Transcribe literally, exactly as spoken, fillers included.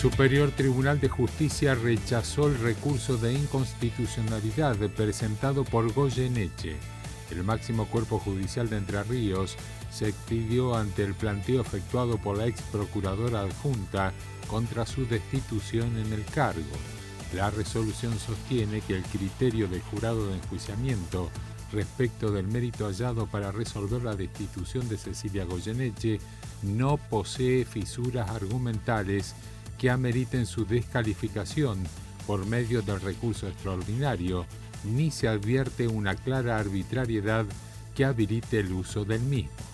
Superior Tribunal de Justicia rechazó el recurso de inconstitucionalidad presentado por Goyeneche. El máximo cuerpo judicial de Entre Ríos se expidió ante el planteo efectuado por la ex procuradora adjunta contra su destitución en el cargo. La resolución sostiene que el criterio del jurado de enjuiciamiento respecto del mérito hallado para resolver la destitución de Cecilia Goyeneche no posee fisuras argumentales que ameriten su descalificación por medio del recurso extraordinario, ni se advierte una clara arbitrariedad que habilite el uso del mismo.